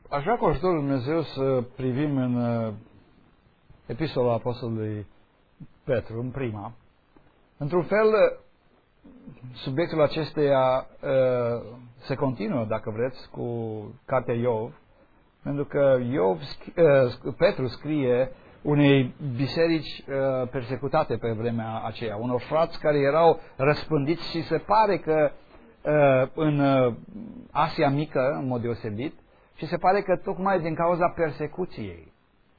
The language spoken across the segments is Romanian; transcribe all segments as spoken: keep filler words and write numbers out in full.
Aș vrea cu ajutorul Lui Dumnezeu să privim în uh, Epistola Apostolului Petru, în prima. Într-un fel, subiectul acesteia uh, se continuă, dacă vreți, cu cartea Iov, pentru că Iov, uh, Petru scrie unei biserici uh, persecutate pe vremea aceea, unor frați care erau răspândiți și se pare că uh, în uh, Asia Mică, în mod deosebit, și se pare că tocmai din cauza persecuției.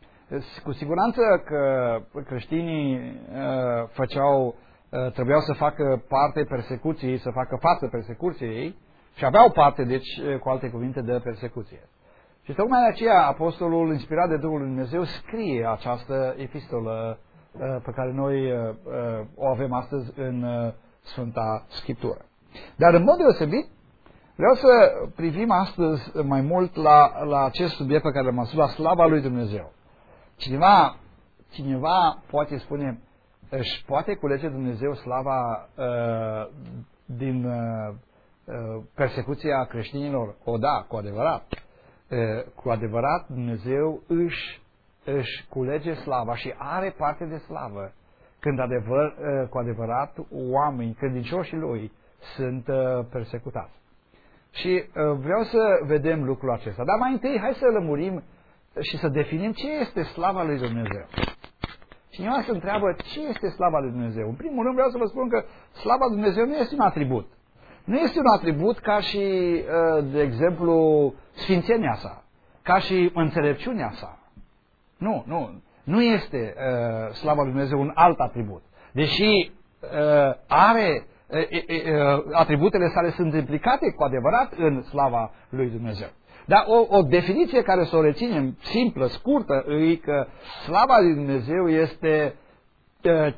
Cu siguranță că creștinii uh, făceau, uh, trebuiau să facă parte persecuției, să facă față persecuției și aveau parte, deci, cu alte cuvinte, de persecuție. Și tocmai de aceea apostolul, inspirat de Duhul Lui Dumnezeu, scrie această epistolă uh, pe care noi uh, uh, o avem astăzi în uh, Sfânta Scriptură. Dar în mod deosebit, vreau să privim astăzi mai mult la, la acest subiect pe care l-am spus, la slava lui Dumnezeu. Cineva, cineva poate spune, își poate culege Dumnezeu slava uh, din uh, uh, persecuția creștinilor? O, da, cu adevărat. Uh, cu adevărat Dumnezeu își, își culege slava și are parte de slavă când adevăr, uh, cu adevărat oameni, credincioșii Lui, sunt uh, persecutați. Și uh, vreau să vedem lucrul acesta. Dar mai întâi, hai să lămurim și să definim ce este slava lui Dumnezeu. Cineva se întreabă ce este slava lui Dumnezeu. În primul rând vreau să vă spun că slava lui Dumnezeu nu este un atribut. Nu este un atribut ca și, de exemplu, sfințenia sa, ca și înțelepciunea sa. Nu, nu. Nu este uh, slava lui Dumnezeu un alt atribut. Deși uh, are, uh, uh, atributele sale sunt implicate cu adevărat în slava lui Dumnezeu. Dar o, o definiție care să o reținem, simplă, scurtă, e că slava lui Dumnezeu este uh,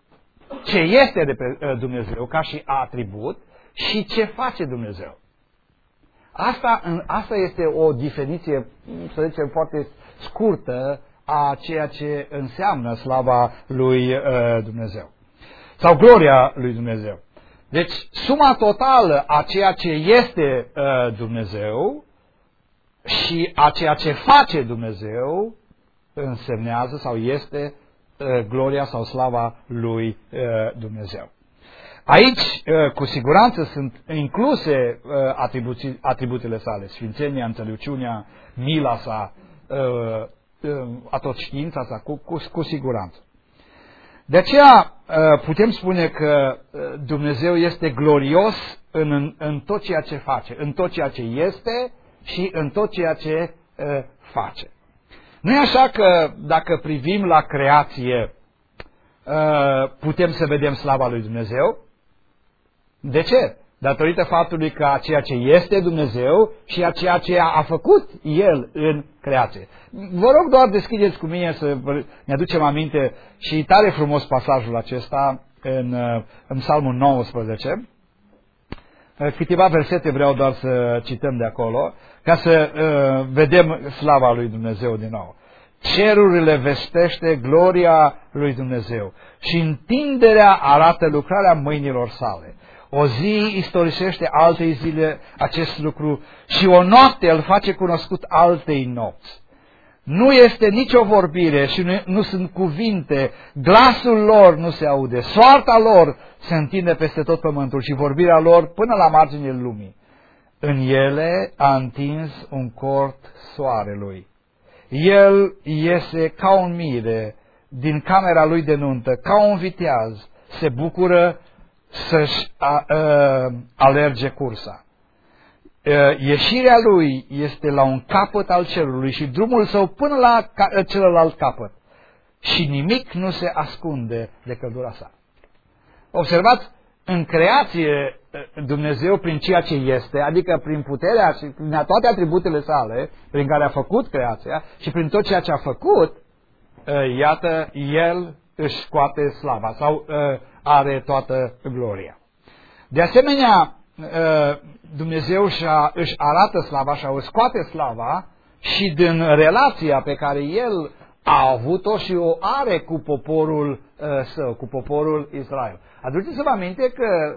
ce este de pe uh, Dumnezeu ca și atribut și ce face Dumnezeu. Asta, asta este o definiție, să zicem, foarte scurtă a ceea ce înseamnă slava lui uh, Dumnezeu. Sau gloria lui Dumnezeu. Deci, suma totală a ceea ce este uh, Dumnezeu și a ceea ce face Dumnezeu însemnează sau este uh, gloria sau slava lui uh, Dumnezeu. Aici, uh, cu siguranță, sunt incluse uh, atributele sale, sfințenia, înțelepciunea, mila sa, uh, uh, atotștiința sa, cu, cu, cu siguranță. De aceea uh, putem spune că uh, Dumnezeu este glorios în, în, în tot ceea ce face, în tot ceea ce este și în tot ceea ce uh, face. Nu e așa că dacă privim la creație uh, putem să vedem slava lui Dumnezeu? De ce? Datorită faptului că a ceea ce este Dumnezeu și a ceea ce a făcut El în creație. Vă rog doar deschideți cu mine să ne aducem aminte și tare frumos pasajul acesta în, în Psalmul nouăsprezece. Câteva versete vreau doar să cităm de acolo, ca să uh, vedem slava lui Dumnezeu din nou. Cerurile vestește gloria lui Dumnezeu și întinderea arată lucrarea mâinilor sale. O zi istorisește altei zile acest lucru și o noapte îl face cunoscut altei nopți. Nu este nicio vorbire și nu, nu sunt cuvinte, glasul lor nu se aude, soarta lor se întinde peste tot pământul și vorbirea lor până la marginile lumii. În ele a întins un cort soarelui. El iese ca un mire din camera lui de nuntă, ca un viteaz, se bucură să-și a, a, alerge cursa. A, ieșirea lui este la un capăt al cerului și drumul său până la ca, celălalt capăt. Și nimic nu se ascunde de căldura sa. Observați, în creație Dumnezeu prin ceea ce este, adică prin puterea și prin toate atributele sale, prin care a făcut creația și prin tot ceea ce a făcut, iată, El își scoate slava sau are toată gloria. De asemenea, Dumnezeu își arată slava și își scoate slava și din relația pe care El a avut-o și o are cu poporul său, cu poporul Israel. Aduceți-vă aminte că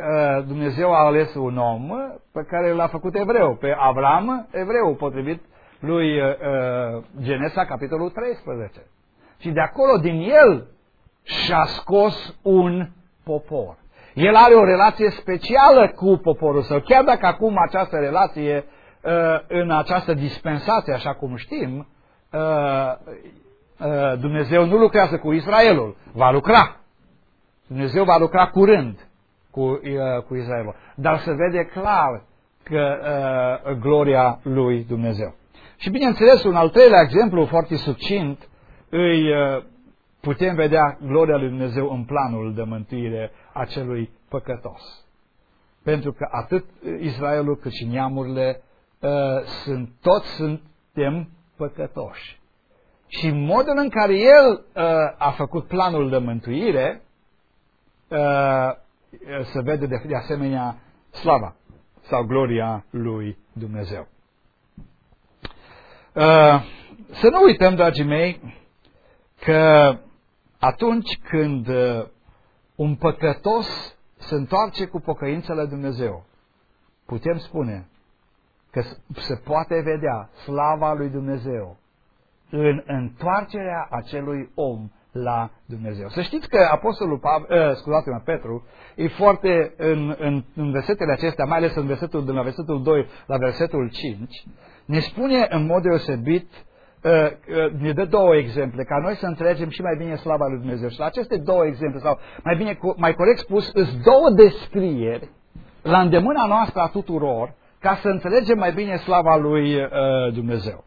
Dumnezeu a ales un om pe care l-a făcut evreu, pe Avram evreu, potrivit lui uh, Genesa, capitolul treisprezece. Și de acolo, din el, și-a scos un popor. El are o relație specială cu poporul său, chiar dacă acum această relație, uh, în această dispensație, așa cum știm, uh, uh, Dumnezeu nu lucrează cu Israelul, va lucra. Dumnezeu va lucra curând cu, uh, cu Israelul, dar se vede clar că uh, gloria lui Dumnezeu. Și bineînțeles, un al treilea exemplu foarte succint, îi uh, putem vedea gloria lui Dumnezeu în planul de mântuire a celui păcătos. Pentru că atât Israelul cât și neamurile uh, sunt, toți suntem păcătoși. Și modul în care El uh, a făcut planul de mântuire uh, se vede de, de asemenea slava sau gloria lui Dumnezeu. Uh, să nu uităm, dragii mei, că atunci când uh, un păcătos se întoarce cu pocăință la Dumnezeu, putem spune că se poate vedea slava lui Dumnezeu în întoarcerea acelui om la Dumnezeu. Să știți că Apostolul Pavel, uh, scuzați-mă, Petru, e foarte în, în, în versetele acestea, mai ales în versetul, de la versetul doi la versetul cinci, ne spune în mod deosebit, uh, uh, ne dă două exemple, ca noi să înțelegem și mai bine slava lui Dumnezeu. Și la aceste două exemple, sau mai bine, mai corect spus, sunt două descrieri la îndemâna noastră a tuturor, ca să înțelegem mai bine slava lui uh, Dumnezeu.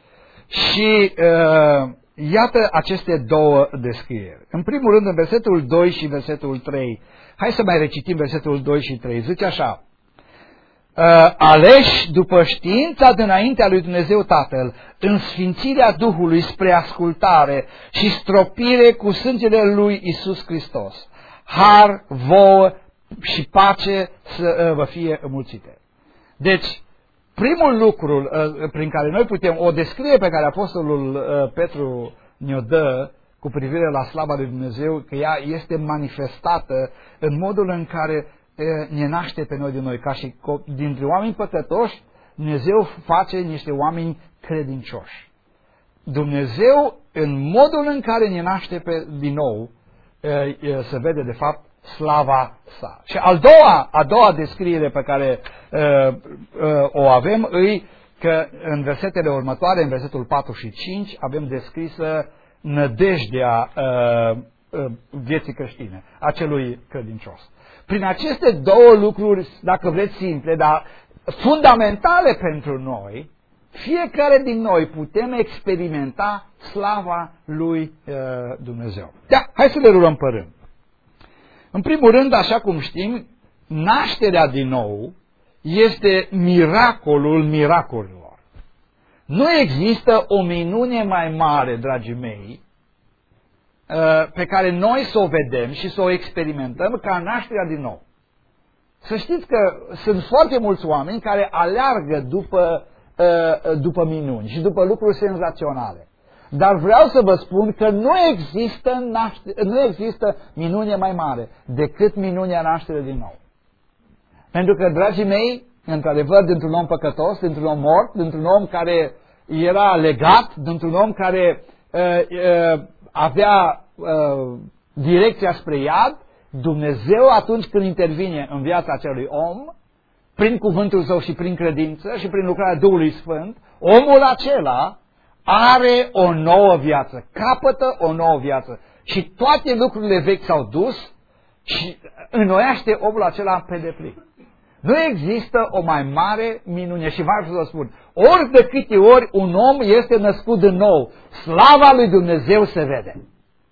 Și uh, iată aceste două descrieri. În primul rând, în versetul doi și versetul trei, hai să mai recitim versetul doi și trei, zice așa: uh, aleși după știința dinaintea lui Dumnezeu Tatăl, în sfințirea Duhului spre ascultare și stropire cu sângele lui Iisus Hristos, har, vouă și pace să uh, vă fie înmulțite. Deci, primul lucru uh, prin care noi putem, o descriere pe care Apostolul uh, Petru ne-o dă cu privire la slava lui Dumnezeu, că ea este manifestată în modul în care uh, ne naște pe noi din noi, ca și dintre oameni păcătoși, Dumnezeu face niște oameni credincioși. Dumnezeu, în modul în care ne naște pe, din nou, uh, uh, se vede de fapt slava sa. Și al doua, a doua descriere pe care uh, uh, o avem îi că în versetele următoare, în versetul patru și cinci, avem descrisă nădejdea uh, uh, vieții creștine, a celui credincios. Prin aceste două lucruri, dacă vreți simple, dar fundamentale pentru noi, fiecare din noi putem experimenta slava lui uh, Dumnezeu. Da, hai să le rulăm pe rând. În primul rând, așa cum știm, nașterea din nou este miracolul miracolilor. Nu există o minune mai mare, dragii mei, pe care noi să o vedem și să o experimentăm ca nașterea din nou. Să știți că sunt foarte mulți oameni care aleargă după, după minuni și după lucruri senzaționale. Dar vreau să vă spun că nu există, naște, nu există minune mai mare decât minunea nașterii din nou. Pentru că, dragii mei, într-adevăr, dintr-un om păcătos, dintr-un om mort, dintr-un om care era legat, dintr-un om care uh, uh, avea uh, direcția spre iad, Dumnezeu, atunci când intervine în viața acelui om, prin cuvântul său și prin credință și prin lucrarea Duhului Sfânt, omul acela are o nouă viață, capătă o nouă viață și toate lucrurile vechi s-au dus și înnoiește omul acela pe deplin. Nu există o mai mare minune și vreau să vă spun, ori de câte ori un om este născut din nou, slava lui Dumnezeu se vede.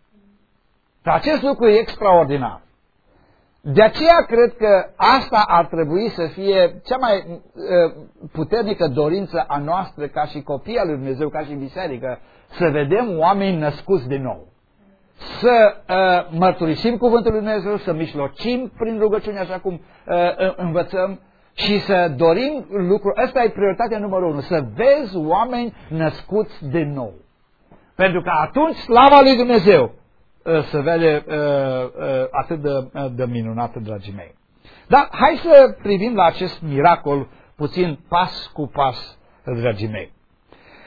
Dar acest lucru e extraordinar. De aceea cred că asta ar trebui să fie cea mai uh, puternică dorință a noastră ca și copii al lui Dumnezeu, ca și biserică, să vedem oameni născuți din nou. Să uh, mărturisim cuvântul lui Dumnezeu, să mijlocim prin rugăciune așa cum uh, învățăm și să dorim lucrul. Asta e prioritatea numărul unu, să vezi oameni născuți din nou. Pentru că atunci slava lui Dumnezeu se vede uh, uh, atât de, de minunată, dragii mei. Dar hai să privim la acest miracol puțin pas cu pas, dragii mei.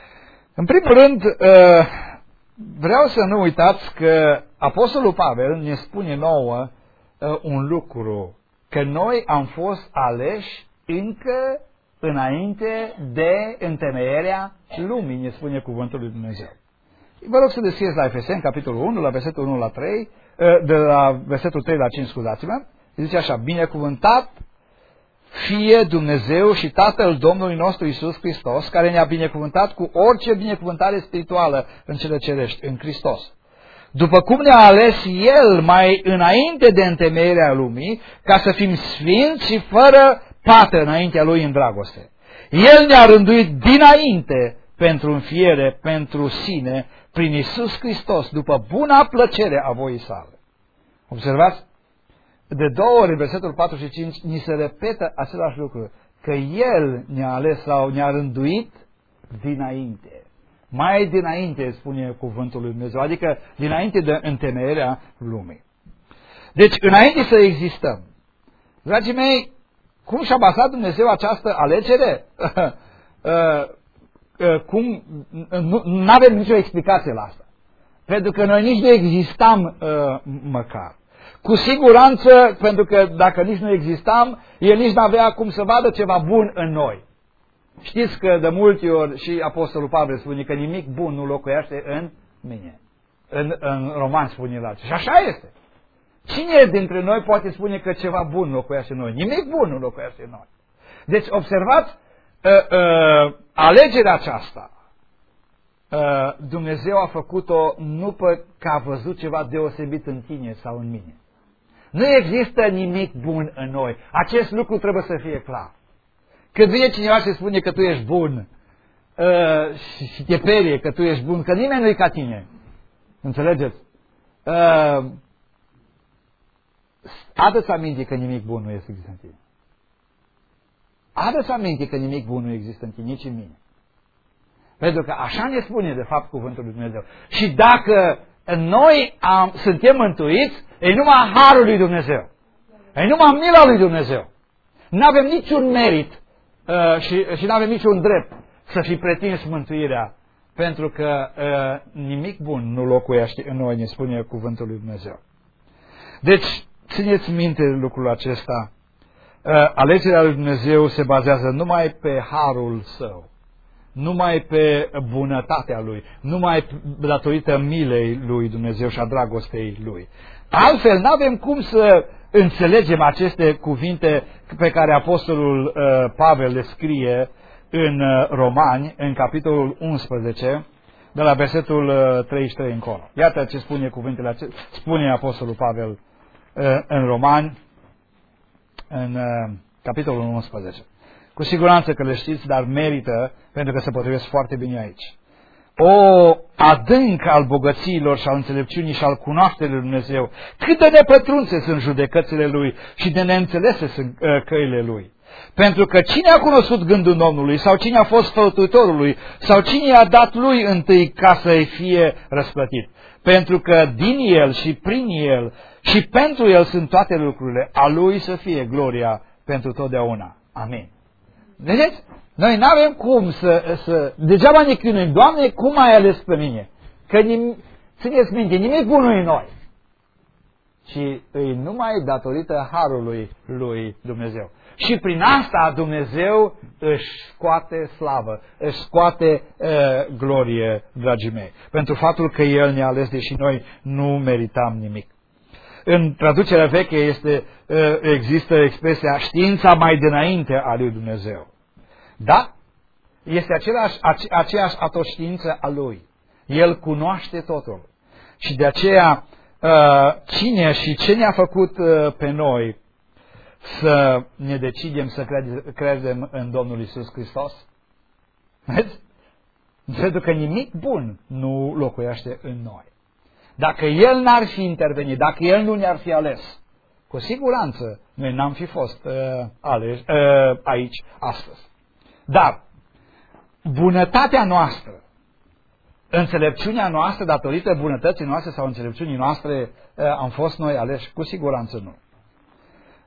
În primul rând, vreau să nu uitați că Apostolul Pavel ne spune nouă un lucru, că noi am fost aleși încă înainte de întemeierea lumii, ne spune cuvântul lui Dumnezeu. Vă rog să deschideți la Efeseni, capitolul unu, la versetul unu la trei, de la versetul trei la cinci, scuzați-mă, zice așa: binecuvântat fie Dumnezeu și Tatăl Domnului nostru Iisus Hristos, care ne-a binecuvântat cu orice binecuvântare spirituală în cele cerești, în Hristos. După cum ne-a ales El mai înainte de întemeierea lumii, ca să fim sfinți și fără pată înaintea Lui în dragoste. El ne-a rânduit dinainte pentru înfiere, pentru sine, prin Iisus Hristos, după buna plăcere a voii sale. Observați? De două ori, în versetul patru și cinci, ni se repetă același lucru, că El ne-a ales sau ne-a rânduit dinainte. Mai dinainte, spune cuvântul lui Dumnezeu, adică dinainte de întemeierea lumii. Deci, înainte să existăm, dragii mei, cum și-a basat Dumnezeu această alegere? Cum? Nu avem nicio explicație la asta. Pentru că noi nici nu existam măcar. Cu siguranță, pentru că dacă nici nu existam, El nici nu avea cum să vadă ceva bun în noi. Știți că de multe ori și Apostolul Pavel spune că nimic bun nu locuiește în mine. În, în Roman spune el așa. Și așa este. Cine dintre noi poate spune că ceva bun locuiește în noi? Nimic bun nu locuiește în noi. Deci observați, uh, uh, alegerea aceasta, uh, Dumnezeu a făcut-o nu pe că a văzut ceva deosebit în tine sau în mine. Nu există nimic bun în noi. Acest lucru trebuie să fie clar. Când vine cineva și spune că tu ești bun uh, și, și te perie că tu ești bun, că nimeni nu e ca tine. Înțelegeți? Uh, Adă-ți aminte că nimic bun nu există în tine. Adă-ți aminte că nimic bun nu există în tine, nici în mine. Pentru că așa ne spune de fapt cuvântul lui Dumnezeu. Și dacă noi am, suntem mântuiți, e numai harul lui Dumnezeu. E numai mila lui Dumnezeu. Nu avem niciun merit uh, și, și nu avem niciun drept să fi pretins mântuirea. Pentru că uh, nimic bun nu locuiește în noi, ne spune cuvântul lui Dumnezeu. Deci, țineți minte lucrul acesta. Uh, alegerea lui Dumnezeu se bazează numai pe harul Său, numai pe bunătatea Lui, numai datorită milei Lui Dumnezeu și a dragostei Lui. Altfel, nu avem cum să înțelegem aceste cuvinte pe care Apostolul uh, Pavel le scrie în uh, Romani, în capitolul unsprezece, de la versetul uh, treizeci și trei încolo. Iată ce spune cuvintele acestea, spune Apostolul Pavel uh, în Romani, în uh, capitolul unsprezece. Cu siguranță că le știți, dar merită, pentru că se potrivesc foarte bine aici. O adânc al bogățiilor și al înțelepciunii și al cunoașterii lui Dumnezeu, cât de nepătrunse sunt judecățile Lui și de neînțelese sunt uh, căile Lui. Pentru că cine a cunoscut gândul Domnului, sau cine a fost făutuitorul Lui, sau cine i-a dat Lui întâi ca să-i fie răsplătit. Pentru că din El și prin El și pentru El sunt toate lucrurile, a Lui să fie gloria pentru totdeauna. Amin. Vedeți? Noi nu avem cum să, să... Degeaba ne chinuim. Doamne, cum ai ales pe mine? Că nim, țineți minte, nimic bun nu e noi. Și îi numai datorită harului lui Dumnezeu. Și prin asta Dumnezeu își scoate slavă, își scoate uh, glorie, dragii mei. Pentru faptul că El ne-a ales, deși noi nu meritam nimic. În traducerea veche este, uh, există expresia știința mai dinainte a lui Dumnezeu. Da? Este același, ace, aceeași atoștiință a Lui. El cunoaște totul. Și de aceea, uh, cine și ce ne-a făcut uh, pe noi să ne decidem să crede, credem în Domnul Iisus Hristos? Vezi? Pentru că nimic bun nu locuiește în noi. Dacă El n-ar fi intervenit, dacă El nu ne-ar fi ales, cu siguranță noi n-am fi fost uh, aleși, uh, aici astăzi. Dar bunătatea noastră, înțelepciunea noastră, datorită bunătății noastre sau înțelepciunii noastre, am fost noi aleși? Cu siguranță nu.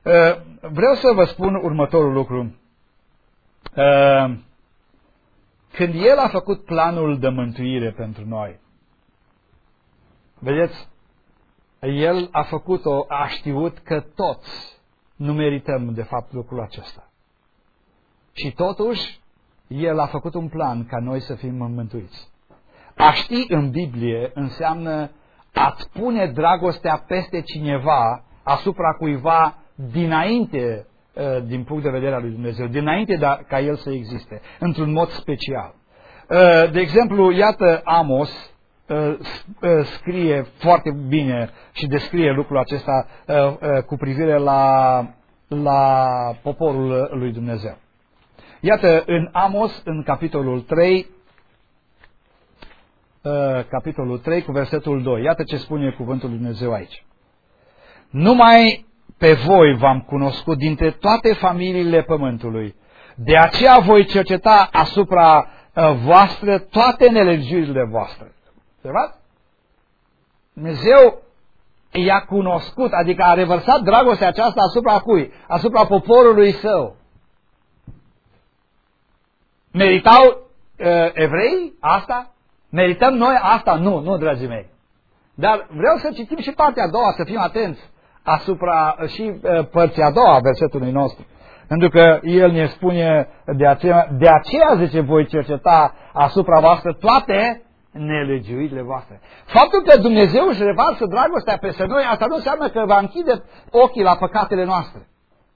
Vreau să vă spun următorul lucru. când El a făcut planul de mântuire pentru noi, vedeți, El a făcut-o, a știut că toți nu merităm de fapt lucrul acesta. Și totuși, El a făcut un plan ca noi să fim mântuiți. A ști în Biblie înseamnă a-ți pune dragostea peste cineva, asupra cuiva, dinainte, din punct de vedere al lui Dumnezeu, dinainte de ca El să existe, într-un mod special. De exemplu, iată Amos scrie foarte bine și descrie lucrul acesta cu privire la, la poporul lui Dumnezeu. Iată în Amos, în capitolul trei, capitolul trei cu versetul doi. Iată ce spune cuvântul lui Dumnezeu aici. Numai pe voi v-am cunoscut dintre toate familiile pământului. De aceea voi cerceta asupra voastră toate nelegiurile voastre. Observați? Dumnezeu i-a cunoscut, adică a revărsat dragostea aceasta asupra cui? Asupra poporului său. Meritau uh, evrei asta? Merităm noi asta? Nu, nu, dragii mei. Dar vreau să citim și partea a doua, să fim atenți asupra și uh, părții a doua a versetului nostru. Pentru că El ne spune, de aceea, de aceea zice, voi cerceta asupra voastră toate nelegiuirile voastre. Faptul că Dumnezeu își revarsă dragostea peste noi, asta nu înseamnă că va închide ochii la păcatele noastre.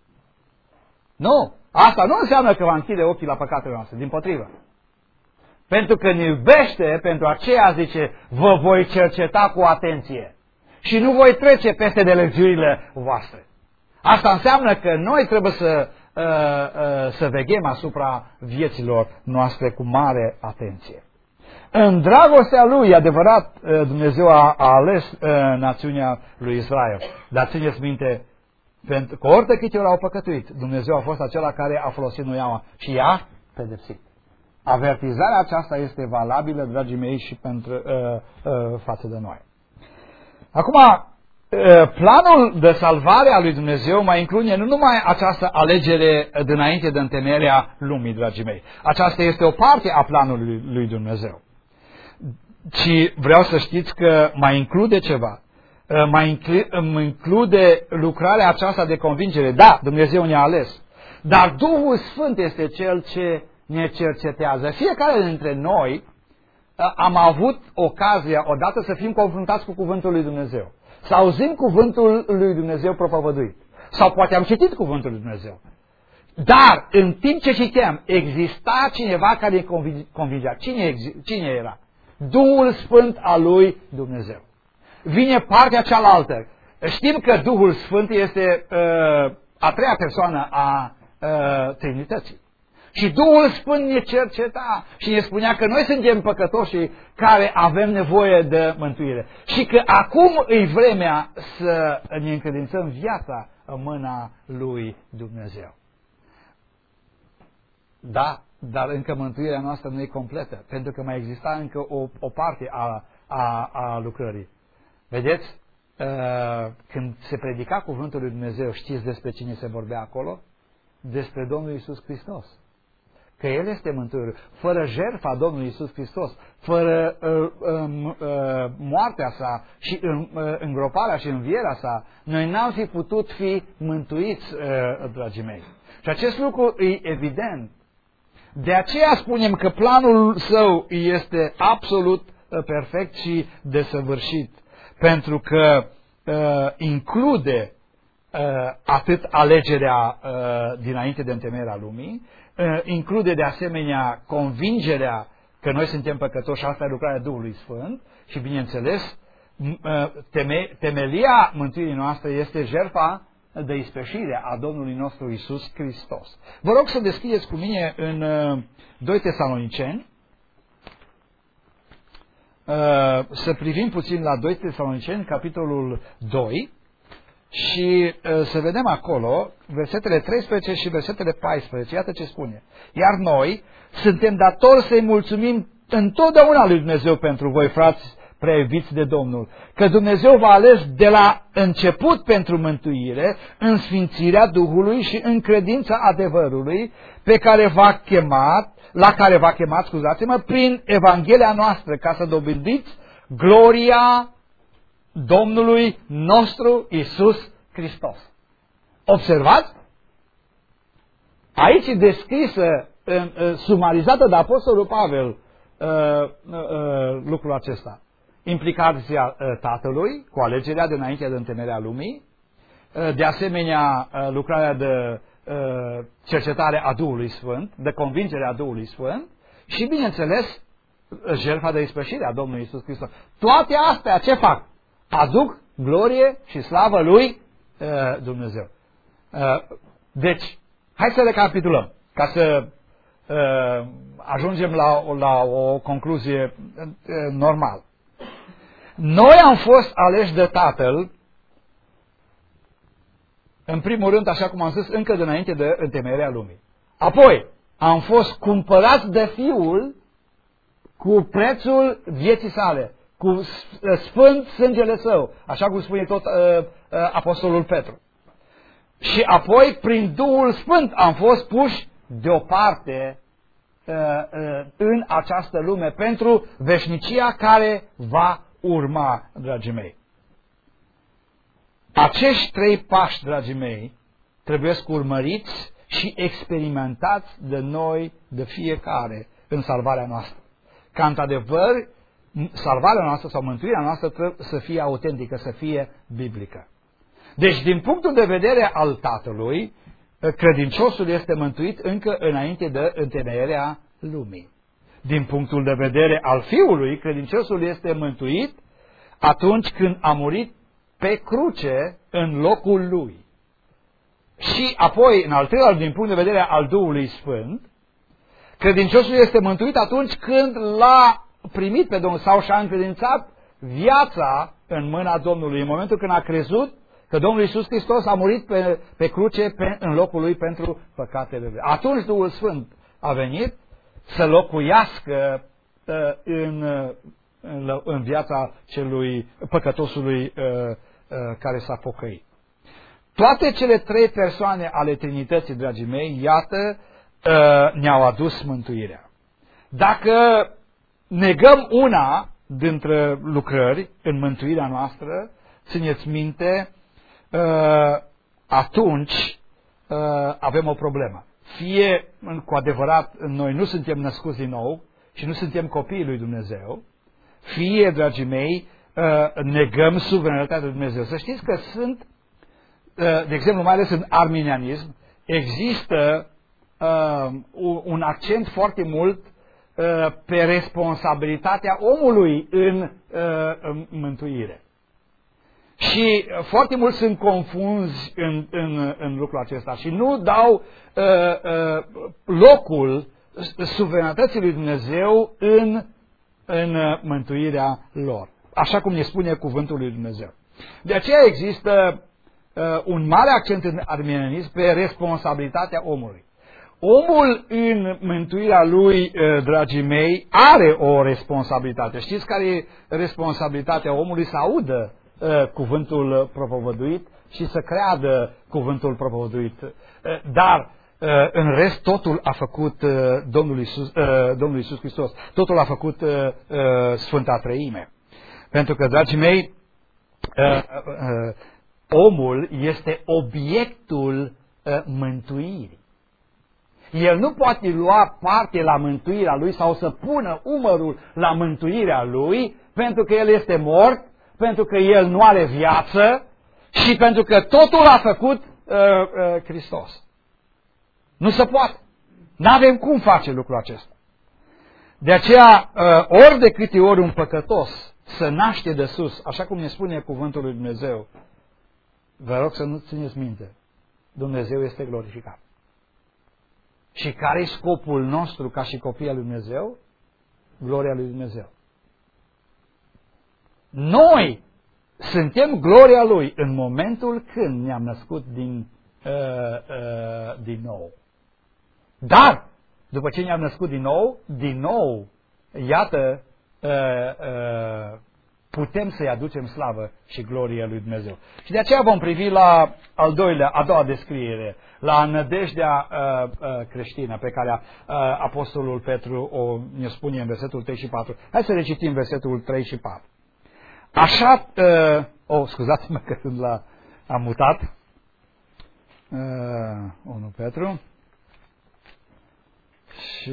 Nu, asta nu înseamnă că va închide ochii la păcatele noastre, dimpotrivă. Pentru că ne iubește, pentru aceea zice, vă voi cerceta cu atenție și nu voi trece peste nelegiurile voastre. Asta înseamnă că noi trebuie să, uh, uh, să veghem asupra vieților noastre cu mare atenție. În dragostea Lui, adevărat, Dumnezeu a, a ales uh, națiunea lui Israel. Dar țineți minte, pentru că orice câte ori au păcătuit, Dumnezeu a fost acela care a folosit nuiaua și i-a pedepsit. Avertizarea aceasta este valabilă, dragii mei, și pentru uh, uh, față de noi. Acum, uh, planul de salvare a lui Dumnezeu mai include nu numai această alegere dinainte de întemeierea lumii, dragii mei. Aceasta este o parte a planului lui Dumnezeu. Și vreau să știți că mai include ceva. Mai include lucrarea aceasta de convingere. Da, Dumnezeu ne-a ales. Dar Duhul Sfânt este Cel ce ne cercetează. Fiecare dintre noi am avut ocazia odată să fim confruntați cu cuvântul lui Dumnezeu. Să auzim cuvântul lui Dumnezeu propovăduit. Sau poate am citit cuvântul lui Dumnezeu. Dar în timp ce citeam, exista cineva care ne convingea. Cine, cine era? Duhul Sfânt al lui Dumnezeu. Vine partea cealaltă. Știm că Duhul Sfânt este uh, a treia persoană a uh, Trinității. Și Duhul Sfânt ne cerceta și ne spunea că noi suntem păcătoși care avem nevoie de mântuire. Și că acum e vremea să ne încredințăm viața în mâna lui Dumnezeu. Da, dar încă mântuirea noastră nu e completă, pentru că mai exista încă o, o parte a, a, a lucrării. Vedeți? Când se predica cuvântul lui Dumnezeu, știți despre cine se vorbea acolo? Despre Domnul Iisus Hristos. Că El este mântuitorul. Fără jertfa Domnului Iisus Hristos, fără uh, uh, uh, moartea sa și uh, îngroparea și învierea sa, noi n-am fi putut fi mântuiți, uh, dragii mei. Și acest lucru e evident. De aceea spunem că planul Său este absolut uh, perfect și desăvârșit. Pentru că uh, include uh, atât alegerea uh, dinainte de întemeierea lumii, uh, include de asemenea convingerea că noi suntem păcătoși, asta e lucrarea Duhului Sfânt și bineînțeles uh, teme, temelia mântuirii noastre este jertfa de ispășire a Domnului nostru Iisus Hristos. Vă rog să deschideți cu mine în uh, doi Tesaloniceni, să privim puțin la doi Tesaloniceni, capitolul doi, și să vedem acolo versetele treisprezece și versetele paisprezece. Iată ce spune. Iar noi suntem datori să-i mulțumim întotdeauna lui Dumnezeu pentru voi, frați prea iubiți de Domnul, că Dumnezeu v-a ales de la început pentru mântuire, în sfințirea Duhului și în credința adevărului, pe care v-a chemat la care v-a chemat, scuzați-mă, prin Evanghelia noastră, ca să dobândiți gloria Domnului nostru Iisus Hristos. Observați? Aici e descrisă, sumarizată de Apostolul Pavel, lucrul acesta. Implicația Tatălui cu alegerea de înainte de întemeierea lumii, de asemenea lucrarea de cercetare a Duhului Sfânt, de convingere a Duhului Sfânt și, bineînțeles, jertfa de ispășire a Domnului Iisus Hristos. Toate astea ce fac? Aduc glorie și slavă lui Dumnezeu. Deci, hai să recapitulăm, ca să ajungem la, la o concluzie normală. Noi am fost aleși de Tatăl, în primul rând, așa cum am zis, încă dinainte de întemeierea lumii. Apoi, am fost cumpărați de Fiul cu prețul vieții sale, cu sfânt sângele Său, așa cum spune tot uh, uh, Apostolul Petru. Și apoi, prin Duhul Sfânt, am fost puși deoparte uh, uh, în această lume pentru veșnicia care va urma, dragii mei. Acești trei pași, dragii mei, trebuie să urmăriți și experimentați de noi, de fiecare, în salvarea noastră. Ca într-adevăr, salvarea noastră sau mântuirea noastră trebuie să fie autentică, să fie biblică. Deci, din punctul de vedere al Tatălui, credinciosul este mântuit încă înainte de întemeierea lumii. Din punctul de vedere al Fiului, credinciosul este mântuit atunci când a murit pe cruce în locul lui. Și apoi, în al treilea, din punct de vedere al Duhului Sfânt, credinciosul este mântuit atunci când l-a primit pe Domnul sau și-a încredințat viața în mâna Domnului, în momentul când a crezut că Domnul Iisus Hristos a murit pe, pe cruce pe, în locul lui pentru păcatele lui. Atunci Duhul Sfânt a venit să locuiască uh, în, în, în viața celui păcătosului uh, uh, care s-a pocăit. Toate cele trei persoane ale Trinității, dragii mei, iată, uh, ne-au adus mântuirea. Dacă negăm una dintre lucrări în mântuirea noastră, țineți minte, uh, atunci uh, avem o problemă. Fie cu adevărat noi nu suntem născuți din nou și nu suntem copiii lui Dumnezeu, fie, dragii mei, negăm suveranitatea lui Dumnezeu. Să știți că sunt, de exemplu, mai ales în arminianism, există un accent foarte mult pe responsabilitatea omului în mântuire. Și foarte mulți sunt confunzi în, în, în lucrul acesta și nu dau uh, uh, locul suveranității lui Dumnezeu în, în mântuirea lor. Așa cum ne spune cuvântul lui Dumnezeu. De aceea există uh, un mare accent în arminianism pe responsabilitatea omului. Omul în mântuirea lui, uh, dragii mei, are o responsabilitate. Știți care e responsabilitatea omului? Să audă cuvântul propovăduit și să creadă cuvântul propovăduit. Dar în rest totul a făcut Domnul Iisus, Domnul Iisus Hristos. Totul a făcut Sfânta Treime. Pentru că, dragii mei, omul este obiectul mântuirii. El nu poate lua parte la mântuirea lui sau să pună umărul la mântuirea lui pentru că el este mort, pentru că el nu are viață și pentru că totul a făcut uh, uh, Hristos. Nu se poate. N-avem cum face lucrul acesta. De aceea, uh, ori de câte ori un păcătos se naște de sus, așa cum ne spune cuvântul lui Dumnezeu, vă rog să nu țineți minte, Dumnezeu este glorificat. Și care e scopul nostru ca și copii al lui Dumnezeu? Gloria lui Dumnezeu. Noi suntem gloria Lui în momentul când ne-am născut din, uh, uh, din nou. Dar, după ce ne-am născut din nou, din nou, iată, uh, uh, putem să-i aducem slavă și glorie lui Dumnezeu. Și de aceea vom privi la al doilea, a doua descriere, la nădejdea uh, uh, creștină pe care uh, Apostolul Petru o ne spune în versetul trei și patru. Hai să recitim versetul trei și patru. Așa, uh, oh, scuzați-mă că sunt la, am mutat, uh, unu Petru, și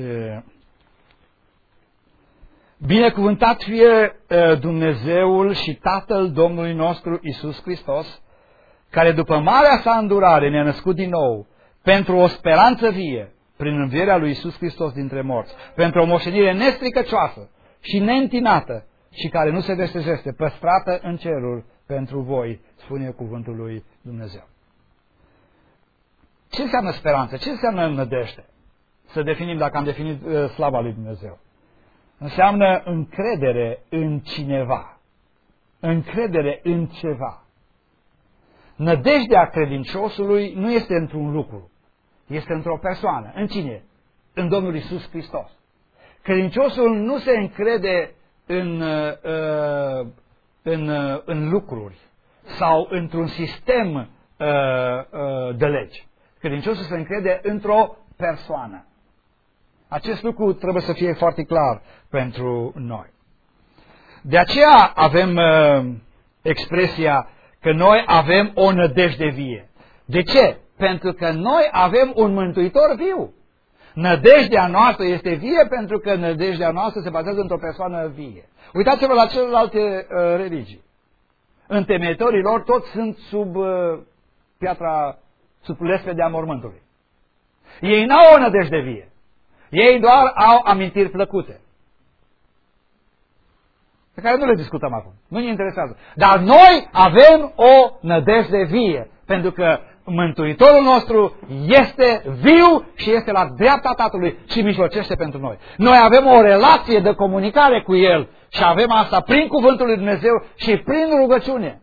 binecuvântat fie uh, Dumnezeul și Tatăl Domnului nostru Iisus Hristos, care după marea sa îndurare ne-a născut din nou pentru o speranță vie, prin învierea lui Iisus Hristos dintre morți, pentru o moștenire nestricăcioasă și neîntinată și care nu se veștejește, păstrată în ceruri pentru voi, spune cuvântul lui Dumnezeu. Ce înseamnă speranță? Ce înseamnă nădejde? Să definim, dacă am definit uh, slava lui Dumnezeu. Înseamnă încredere în cineva. Încredere în ceva. Nădejdea credinciosului nu este într-un lucru. Este într-o persoană. În cine? În Domnul Iisus Hristos. Credinciosul nu se încrede în, uh, în, uh, în lucruri sau într-un sistem uh, uh, de legi. Credinciosul se încrede într-o persoană. Acest lucru trebuie să fie foarte clar pentru noi. De aceea avem uh, expresia că noi avem o nădejde vie. De ce? Pentru că noi avem un mântuitor viu. Nădejdea noastră este vie pentru că nădejdea noastră se bazează într-o persoană vie. Uitați-vă la celelalte uh, religii. Întemeitorii lor toți sunt sub uh, piatra, sub lespedea mormântului. Ei n-au o nădejde vie. Ei doar au amintiri plăcute, pe care nu le discutăm acum. Nu ne interesează. Dar noi avem o nădejde vie, pentru că Mântuitorul nostru este viu și este la dreapta Tatălui și mijlocește pentru noi. Noi avem o relație de comunicare cu El și avem asta prin cuvântul lui Dumnezeu și prin rugăciune.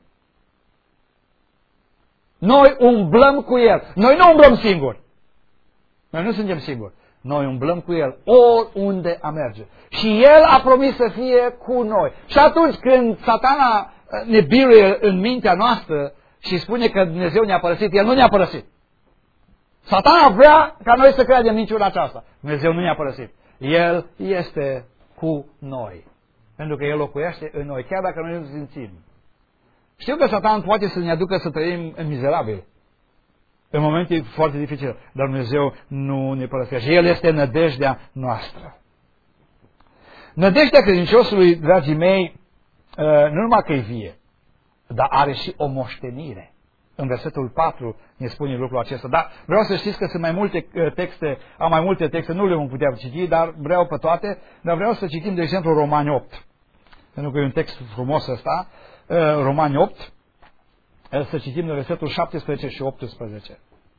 Noi umblăm cu El. Noi nu umblăm singuri. Noi nu suntem singuri. Noi umblăm cu El oriunde a merge. Și El a promis să fie cu noi. Și atunci când Satana ne biruie în mintea noastră și spune că Dumnezeu ne-a părăsit, El nu ne-a părăsit. Satana vrea ca noi să credem minciuna aceasta. Dumnezeu nu ne-a părăsit. El este cu noi. Pentru că El locuiește în noi, chiar dacă noi nu simțim. Știu că Satan poate să ne aducă să trăim în mizerabil, în momente foarte dificile, dar Dumnezeu nu ne părăsește. El este nădejdea noastră. Nădejdea credinciosului, dragii mei, nu numai că e vie, dar are și o moștenire. În versetul patru ne spune lucrul acesta. Dar vreau să știți că sunt mai multe texte, am mai multe texte, nu le vom putea citi, dar vreau pe toate, dar vreau să citim, de exemplu, Romani opt. Pentru că e un text frumos ăsta, Romani opt, să citim de versetul șaptesprezece și optsprezece.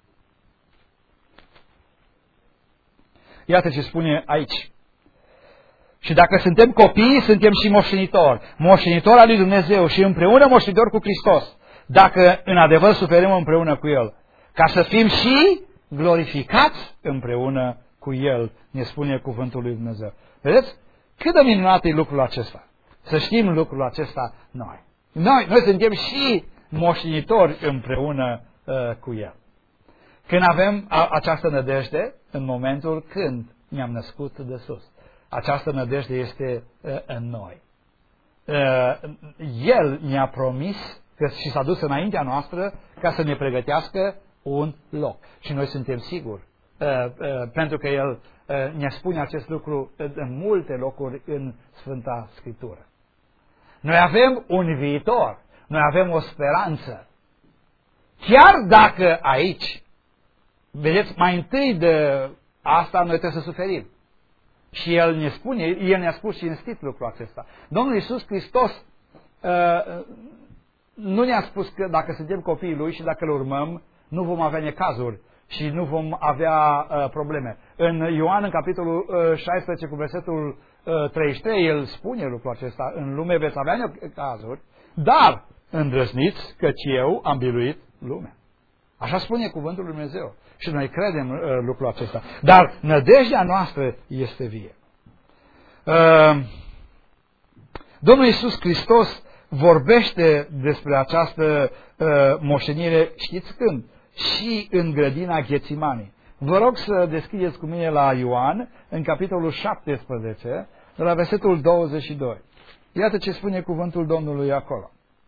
Iată ce spune aici. Și dacă suntem copii, suntem și moștenitori. Moștenitori al lui Dumnezeu și împreună moștenitori cu Hristos. Dacă în adevăr suferim împreună cu El. Ca să fim și glorificați împreună cu El, ne spune cuvântul lui Dumnezeu. Vedeți? Cât de minunat e lucrul acesta. Să știm lucrul acesta noi. Noi, noi suntem și moștenitori împreună uh, cu El. Când avem a, această nădejde, în momentul când ne-am născut de sus. Această nădejde este uh, în noi. Uh, El ne-a promis că și s-a dus înaintea noastră ca să ne pregătească un loc. Și noi suntem siguri. Uh, uh, pentru că El uh, ne spune acest lucru în multe locuri în Sfânta Scriptură. Noi avem un viitor. Noi avem o speranță. Chiar dacă aici, vedeți, mai întâi de asta noi trebuie să suferim. Și El ne spune, El ne-a spus și cinstit lucrul acesta. Domnul Iisus Hristos uh, nu ne-a spus că dacă suntem copiii Lui și dacă îl urmăm, nu vom avea necazuri și nu vom avea uh, probleme. În Ioan, în capitolul uh, șaisprezece, cu versetul uh, treizeci și trei, El spune lucrul acesta. În lume veți avea necazuri, dar îndrăzniți căci eu am biruit lumea. Așa spune cuvântul lui Dumnezeu. Și noi credem uh, lucrul acesta. Dar nădejdea noastră este vie. Uh, Domnul Iisus Hristos vorbește despre această uh, moștenire, știți când? Și în grădina Ghețimani. Vă rog să deschideți cu mine la Ioan, în capitolul șaptesprezece, de la versetul douăzeci și doi. Iată ce spune cuvântul Domnului acolo.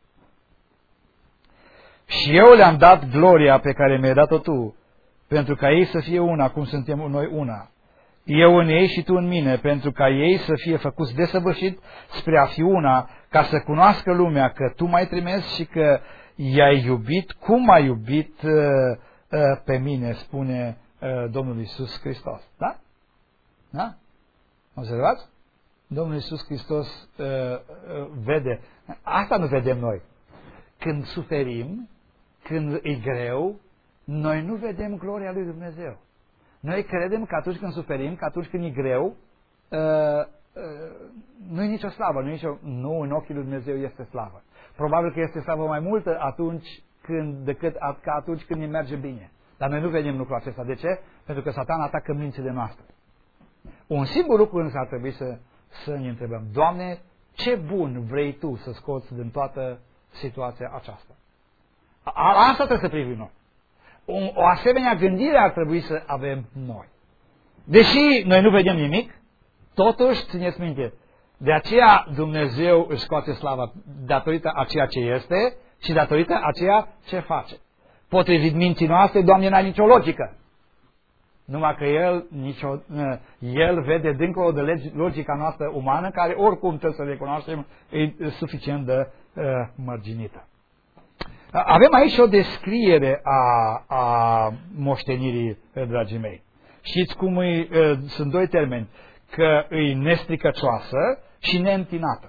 Și eu le-am dat gloria pe care mi-ai dat-o tu, pentru ca ei să fie una, cum suntem noi una. Eu în ei și tu în mine, pentru ca ei să fie făcuți desăvârșit spre a fi una, ca să cunoască lumea că tu m-ai trimis și că i-ai iubit cum m-ai iubit uh, uh, pe mine, spune uh, Domnul Iisus Hristos. Da? Da? Observați? Domnul Iisus Hristos uh, uh, vede. Asta nu vedem noi. Când suferim, când e greu, noi nu vedem gloria lui Dumnezeu. Noi credem că atunci când suferim, că atunci când e greu, uh, uh, nu e nicio slavă, nu, e nicio, nu în ochii lui Dumnezeu este slavă. Probabil că este slavă mai multă atunci când, decât ca atunci când ne merge bine. Dar noi nu vedem lucrul acesta. De ce? Pentru că Satan atacă mințile noastre. Un singur lucru însă ar trebui să, să ne întrebăm. Doamne, ce bun vrei Tu să scoți din toată situația aceasta? A, asta trebuie să privim noi. O, o asemenea gândire ar trebui să avem noi. Deși noi nu vedem nimic, totuși, țineți minte, de aceea Dumnezeu își scoate slava datorită a ceea ce este și datorită a ceea ce face. Potrivit minții noastre, Doamne, n-ai nicio logică. Numai că El, nicio, El vede dincolo de logica noastră umană, care oricum trebuie să recunoaștem, e suficient de uh, mărginită. Avem aici o descriere a, a moștenirii, dragii mei. Știți cum e, sunt doi termeni, că e nestricăcioasă și neîntinată.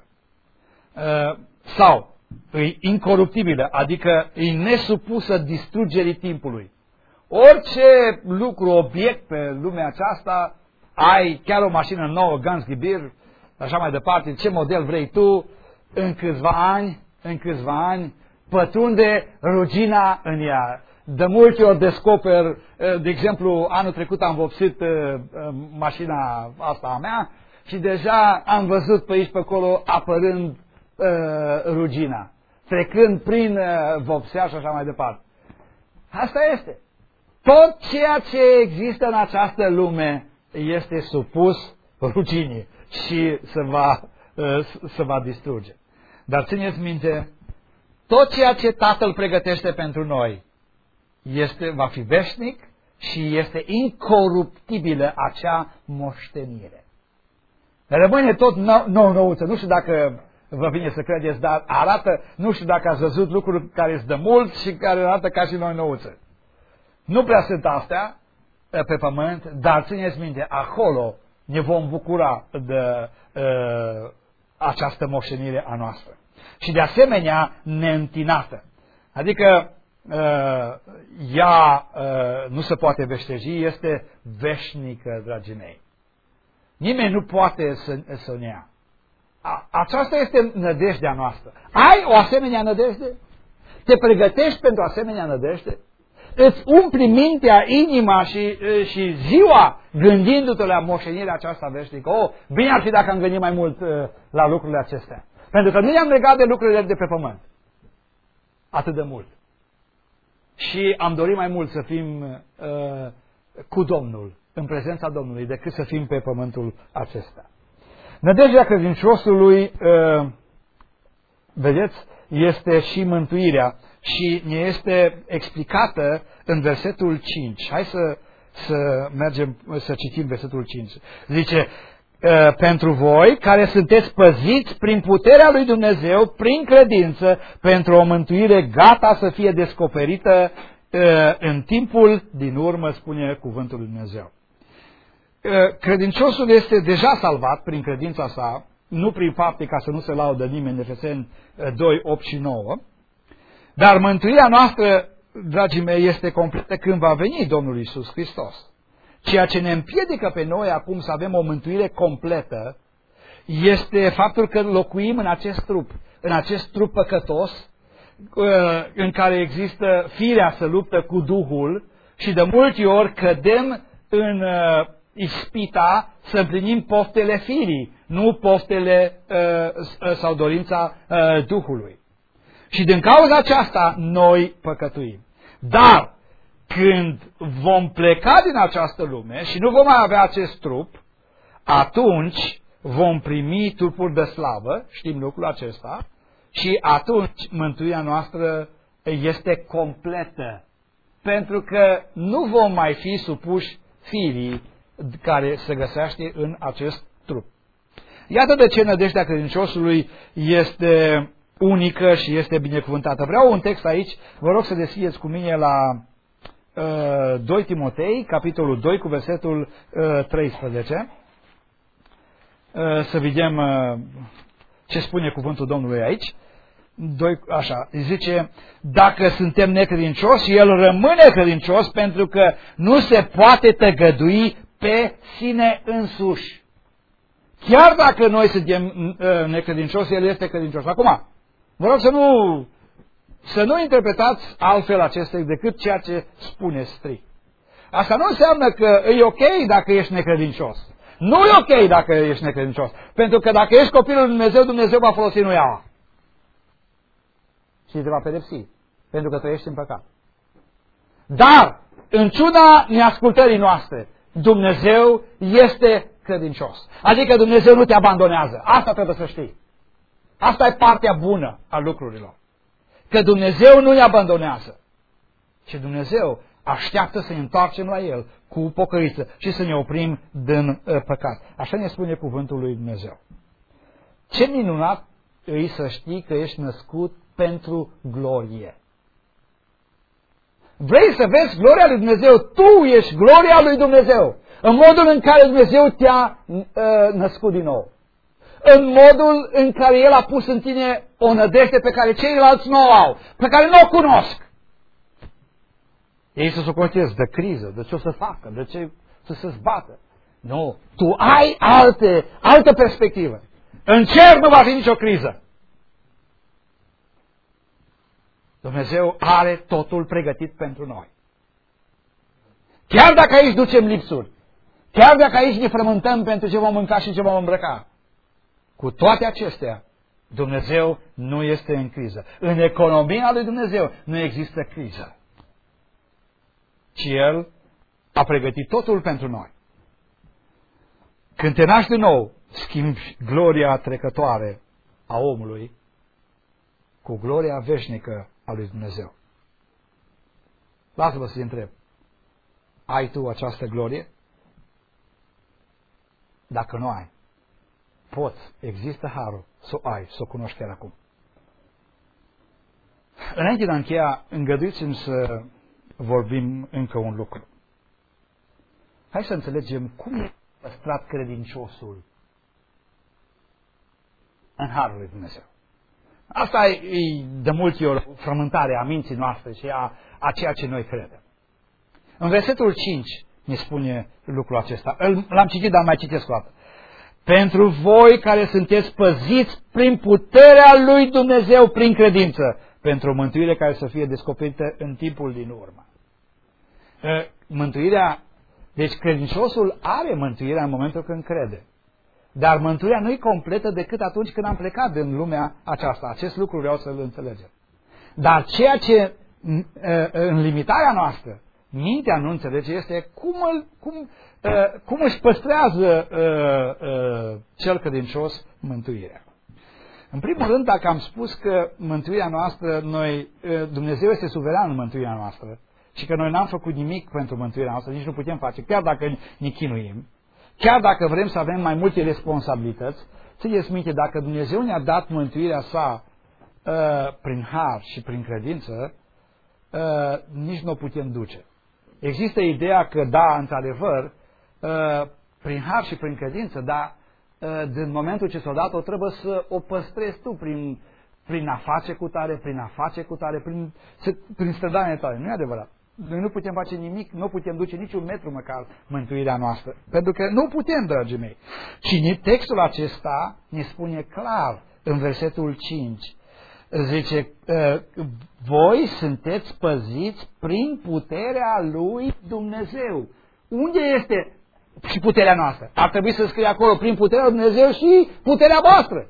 Sau e incoruptibilă, adică e nesupusă distrugerii timpului. Orice lucru, obiect pe lumea aceasta, ai chiar o mașină nouă, Ganz Gebir, așa mai departe, ce model vrei tu, în câțiva ani, în câțiva ani, pătrunde rugina în ea. De multe ori descoper, de exemplu, anul trecut am vopsit mașina asta a mea și deja am văzut pe aici pe acolo apărând uh, rugina, trecând prin uh, vopsea și așa mai departe. Asta este. Tot ceea ce există în această lume este supus ruginii și se va, uh, se va distruge. Dar țineți minte, tot ceea ce Tatăl pregătește pentru noi este, va fi veșnic și este incoruptibilă acea moștenire. Rămâne tot nou-nouță. Nu știu dacă vă vine să credeți, dar arată, nu știu dacă ați văzut lucruri care sunt de mult și care arată ca și noi-nouță. Nu prea sunt astea pe pământ, dar țineți minte, acolo ne vom bucura de uh, această moștenire a noastră. Și de asemenea neîntinată. Adică uh, ea uh, nu se poate veșteji, este veșnică, dragii mei. Nimeni nu poate să, să o ia. A, aceasta este nădejdea noastră. Ai o asemenea nădejde? Te pregătești pentru asemenea nădejde? Îți umpli mintea, inima și, și ziua gândindu-te la moștenirea aceasta veșnică. Oh, bine ar fi dacă am gândit mai mult uh, la lucrurile acestea. Pentru că nu ne-am legat de lucrurile de pe pământ. Atât de mult. Și am dorit mai mult să fim uh, cu Domnul, în prezența Domnului, decât să fim pe pământul acesta. Nădejdea credinciosului, uh, vedeți, este și mântuirea și ne este explicată în versetul cinci. Hai să, să mergem, să citim versetul cinci. Zice, pentru voi care sunteți păziți prin puterea lui Dumnezeu, prin credință, pentru o mântuire gata să fie descoperită în timpul din urmă, spune cuvântul lui Dumnezeu. Credinciosul este deja salvat prin credința sa, nu prin fapte ca să nu se laudă nimeni, Efeseni doi, opt și nouă, dar mântuirea noastră, dragii mei, este completă când va veni Domnul Iisus Hristos. Ceea ce ne împiedică pe noi acum să avem o mântuire completă este faptul că locuim în acest trup, în acest trup păcătos, în care există firea să luptă cu Duhul și de multe ori cădem în ispita să împlinim poftele firii, nu poftele uh, sau dorința uh, Duhului. Și din cauza aceasta noi păcătuim. Dar când vom pleca din această lume și nu vom mai avea acest trup, atunci vom primi trupuri de slavă, știm lucrul acesta, și atunci mântuirea noastră este completă. Pentru că nu vom mai fi supuși firii care se găsește în acest trup. Iată de ce nădejdea credinciosului este unică și este binecuvântată. Vreau un text aici, vă rog să deschideți cu mine la uh, doi Timotei, capitolul doi, cu versetul uh, treisprezece. Uh, să vedem uh, ce spune cuvântul Domnului aici. Doi, așa, zice, dacă suntem necredincioși, el rămâne credincios pentru că nu se poate tăgădui pe sine însuși. Chiar dacă noi suntem uh, necredincioși, el este credincios. Acum, vă rog să nu, să nu interpretați altfel acest text decât ceea ce spune strict. Asta nu înseamnă că e ok dacă ești necredincios. Nu e ok dacă ești necredincios. Pentru că dacă ești copilul lui Dumnezeu, Dumnezeu va folosi nuiaua. Și te va pedepsi. Pentru că tu ești în păcat. Dar, în ciuda neascultării noastre, Dumnezeu este credincios. Adică Dumnezeu nu te abandonează. Asta trebuie să știi. Asta e partea bună a lucrurilor. Că Dumnezeu nu ne abandonează. Și Dumnezeu așteaptă să ne întoarcem la El cu pocăință și să ne oprim din uh, păcat. Așa ne spune cuvântul lui Dumnezeu. Ce minunat e să știi că ești născut pentru glorie. Vrei să vezi gloria lui Dumnezeu? Tu ești gloria lui Dumnezeu. În modul în care Dumnezeu te-a uh, născut din nou. În modul în care El a pus în tine o nădejde pe care ceilalți nu o au, pe care nu o cunosc. Ei să se cotez de criză, de ce o să facă, de ce să se zbată. Nu, tu ai alte, altă perspectivă. În cer nu va fi nicio criză. Dumnezeu are totul pregătit pentru noi. Chiar dacă aici ducem lipsuri, chiar dacă aici ne frământăm pentru ce vom mânca și ce vom îmbrăca, cu toate acestea, Dumnezeu nu este în criză. În economia lui Dumnezeu nu există criză. Ci El a pregătit totul pentru noi. Când te naști din nou, schimbi gloria trecătoare a omului cu gloria veșnică a lui Dumnezeu. Lasă-mă să-i întreb. Ai tu această glorie? Dacă nu ai, poți, există harul să o ai, să o cunoști chiar acum. Înainte de a încheia, îngăduiți-mi să vorbim încă un lucru. Hai să înțelegem cum e păstrat credinciosul în harul lui Dumnezeu. Asta e de multe ori frământarea minții noastre și a, a ceea ce noi credem. În versetul cinci ne spune lucrul acesta. L-am citit, dar mai citesc o dată. Pentru voi care sunteți păziți prin puterea lui Dumnezeu, prin credință, pentru o mântuire care să fie descoperită în timpul din urmă. Mântuirea, deci credinciosul are mântuirea în momentul când crede. Dar mântuirea nu e completă decât atunci când am plecat din lumea aceasta. Acest lucru vreau să-l înțelegem. Dar ceea ce în limitarea noastră mintea nu înțelege este cum, îl, cum, cum își păstrează cel credincios mântuirea. În primul rând, dacă am spus că mântuirea noastră, noi, Dumnezeu este suveran în mântuirea noastră și că noi n-am făcut nimic pentru mântuirea noastră, nici nu putem face, chiar dacă ne chinuim, chiar dacă vrem să avem mai multe responsabilități, țineți minte, dacă Dumnezeu ne-a dat mântuirea sa uh, prin har și prin credință, uh, nici nu o putem duce. Există ideea că, da, într-adevăr, uh, prin har și prin credință, dar uh, din momentul ce s-o dat, o trebuie să o păstrezi tu prin, prin a face cu tare, prin a face cu tare, prin, prin strădanile tale. Nu e adevărat. Noi nu putem face nimic, nu putem duce niciun metru măcar mântuirea noastră. Pentru că nu putem, dragii mei. Și textul acesta ne spune clar în versetul cinci. Zice, voi sunteți păziți prin puterea lui Dumnezeu. Unde este și puterea noastră. Ar trebui să scrie acolo prin puterea lui Dumnezeu și puterea voastră.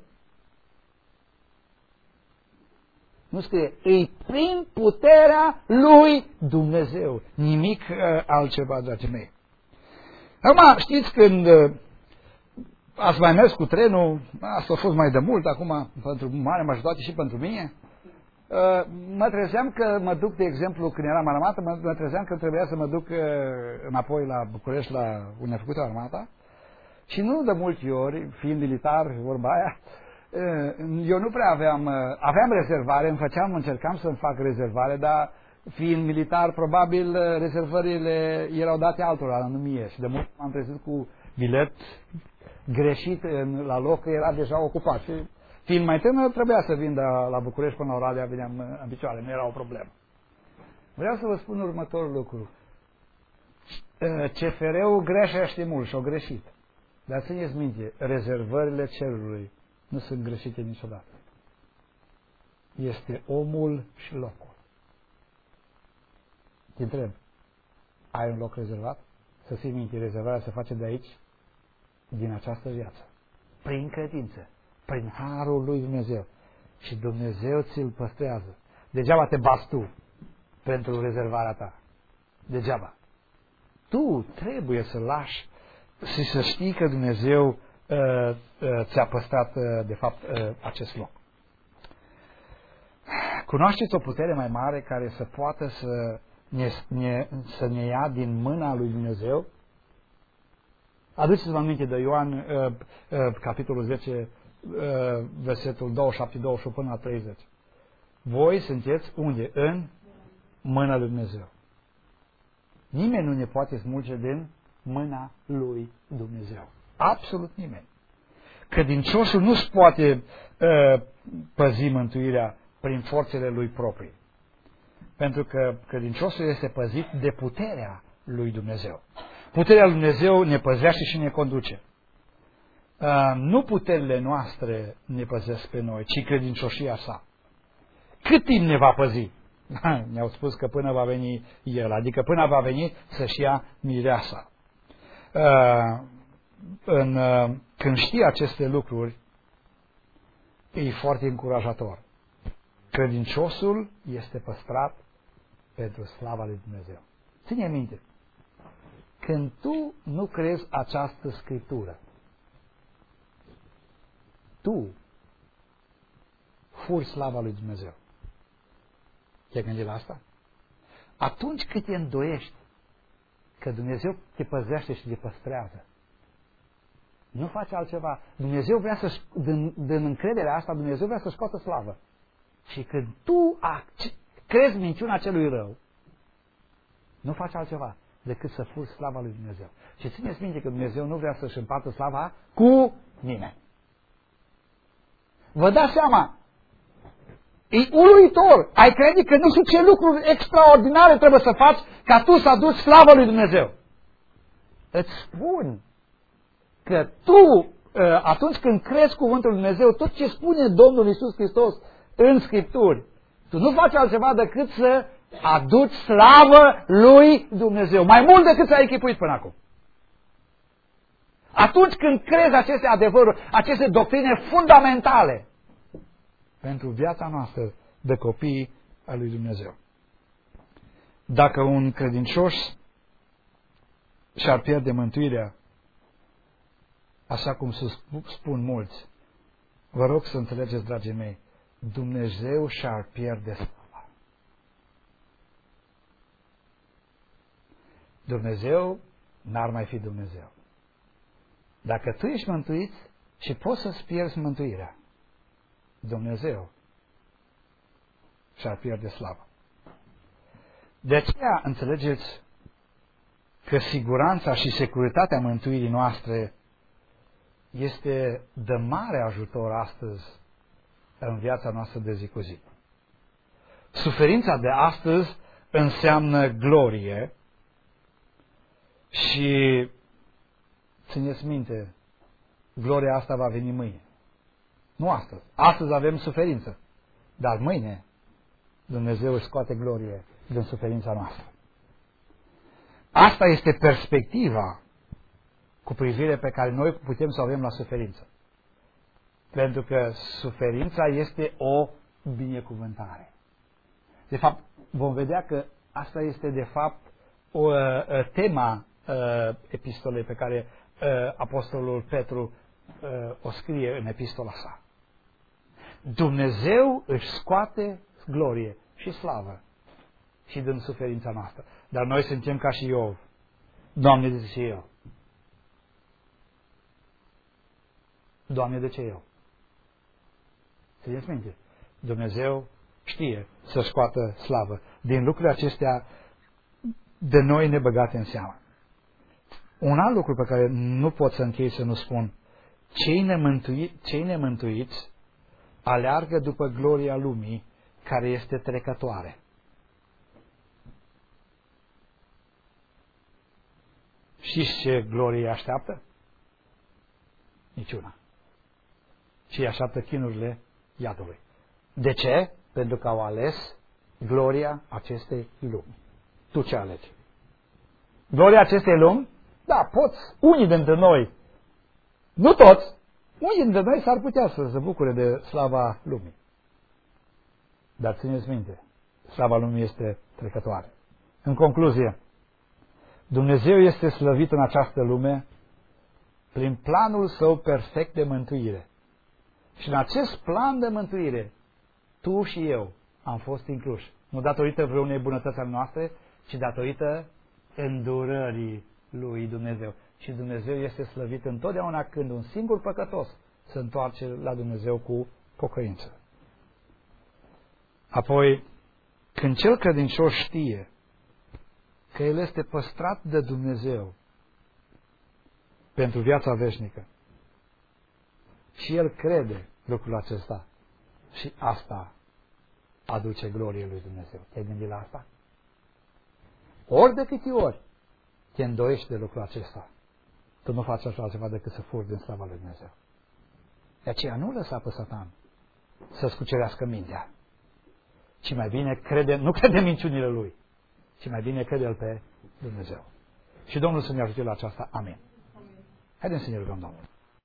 Nu scrie, îi prin puterea lui Dumnezeu. Nimic uh, altceva, dragii mei. Acum, știți, când uh, ați mai mers cu trenul, asta a fost mai de mult, acum, pentru mare majoritate și pentru mine, uh, mă trezeam că mă duc, de exemplu, când eram armată, mă, mă trezeam că trebuia să mă duc uh, înapoi la București, la unde a făcut armata, și nu de multe ori, fiind militar, vorba aia, eu nu prea aveam, aveam rezervare, îmi făceam, încercam să-mi fac rezervare, dar fiind militar, probabil rezervările erau date altora, nu mie. Și de mult m-am trezit cu bilet greșit în, la loc, că era deja ocupat. Și fiind mai tânăr, trebuia să vin de la București până la Oradea, veneam în picioare, nu era o problemă. Vreau să vă spun următorul lucru. C F R-ul greșește mult și o greșit. Dar țineți minte, rezervările cerului nu sunt greșite niciodată. Este omul și locul. Te întreb, ai un loc rezervat? Să ții minte, rezervarea se face de aici, din această viață. Prin credință, prin harul lui Dumnezeu. Și Dumnezeu ți-l păstrează. Degeaba te bați tu pentru rezervarea ta. Degeaba. Tu trebuie să lași și să știi că Dumnezeu uh, uh, ți-a păstrat, uh, de fapt, uh, acest loc. Cunoașteți o putere mai mare care să poată să ne, ne, să ne ia din mâna lui Dumnezeu? Aduceți-vă aminte de Ioan, uh, uh, capitolul zece, uh, versetul douăzeci și șapte douăzeci și opt până la treizeci. Voi sunteți unde? În mâna lui Dumnezeu. Nimeni nu ne poate smulge din mâna lui Dumnezeu. Absolut nimeni. Credincioșul nu-și poate uh, păzi mântuirea prin forțele lui proprii. Pentru că credinciosul este păzit de puterea lui Dumnezeu. Puterea lui Dumnezeu ne păzește și ne conduce. Uh, nu puterile noastre ne păzesc pe noi, ci credincioșia sa. Cât timp ne va păzi? Ne-au spus că până va veni El, adică până va veni să-și ia mireasa. Uh, în, uh, când știi aceste lucruri, e foarte încurajator. Credinciosul este păstrat pentru slava lui Dumnezeu. Ține minte, când tu nu crezi această scriptură, tu furi slava lui Dumnezeu. Te-ai gândit la asta? Atunci când te îndoiești că Dumnezeu te păzește și te păstrează, nu faci altceva. Dumnezeu vrea să, din, din încrederea asta, Dumnezeu vrea să scoată slavă. Și când tu crezi minciuna celui rău, nu faci altceva decât să furi slava lui Dumnezeu. Și țineți minte că Dumnezeu nu vrea să-și împartă slava cu nimeni. Vă dați seama? E uluitor. Ai crede că nu știu ce lucruri extraordinare trebuie să faci ca tu să aduci slavă lui Dumnezeu. Îți spun că tu, atunci când crezi cuvântul lui Dumnezeu, tot ce spune Domnul Iisus Hristos în Scripturi, tu nu faci altceva decât să aduci slavă lui Dumnezeu. Mai mult decât ți-ai închipuit până acum. Atunci când crezi aceste adevăruri, aceste doctrine fundamentale pentru viața noastră de copii al lui Dumnezeu. Dacă un credincios și-ar pierde mântuirea, așa cum se spun mulți, vă rog să înțelegeți, dragii mei, Dumnezeu și-ar pierde slava. Dumnezeu n-ar mai fi Dumnezeu. Dacă tu ești mântuit și poți să-ți pierzi mântuirea, Dumnezeu și-ar pierde slava. De aceea înțelegeți că siguranța și securitatea mântuirii noastre este de mare ajutor astăzi în viața noastră de zi cu zi. Suferința de astăzi înseamnă glorie și țineți minte, gloria asta va veni mâine. Nu astăzi. Astăzi avem suferință. Dar mâine Dumnezeu își scoate glorie din suferința noastră. Asta este perspectiva cu privire pe care noi putem să o avem la suferință. Pentru că suferința este o binecuvântare. De fapt, vom vedea că asta este de fapt o uh, tema uh, epistolei pe care uh, apostolul Petru uh, o scrie în epistola sa. Dumnezeu își scoate glorie și slavă și din suferința noastră. Dar noi suntem ca și Iov. Doamne, de ce eu? Doamne, de ce eu? Țineți minte, Dumnezeu știe să scoată slavă. Din lucrurile acestea de noi nebăgate în seamă. Un alt lucru pe care nu pot să închei să nu spun, cei nemântuiți, cei nemântuiți aleargă după gloria lumii care este trecătoare. Știți ce glorie așteaptă? Niciuna. Ci așteaptă chinurile iadului. De ce? Pentru că au ales gloria acestei lumi. Tu ce alegi? Gloria acestei lumi? Da, poți. Unii dintre noi, nu toți, unii dintre noi s-ar putea să se bucure de slava lumii. Dar țineți minte, slava lumii este trecătoare. În concluzie, Dumnezeu este slăvit în această lume prin planul său perfect de mântuire. Și în acest plan de mântuire, tu și eu am fost incluși. Nu datorită vreunei bunătăți ale noastre, ci datorită îndurării lui Dumnezeu. Și Dumnezeu este slăvit întotdeauna când un singur păcătos se întoarce la Dumnezeu cu pocăință. Apoi, când cel credincios știe că el este păstrat de Dumnezeu pentru viața veșnică și el crede lucrul acesta și asta aduce glorie lui Dumnezeu. Te-ai gândit la asta? Ori de câte ori te îndoiești de lucrul acesta, tu nu faci așa ceva decât să furi din slava lui Dumnezeu. De aceea nu lăsa pe Satan să-ți cucerească mintea, ci mai bine crede, nu crede minciunile lui, ci mai bine crede-l pe Dumnezeu. Și Domnul să ne ajute la aceasta. Amin. Haideți să ne rugăm Domnul.